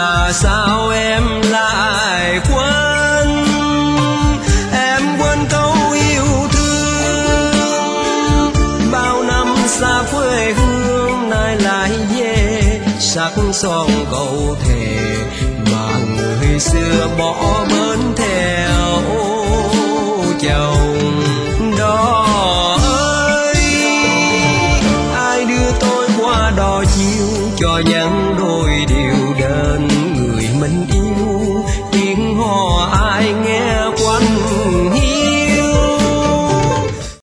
mà sao em lại quên, em quên câu yêu thương. Bao năm xa quê hương nay lại về, sắc son câu thề mà người xưa bỏ bến theo chồng đó ơi. Ai đưa tôi qua đò chiều cho nhận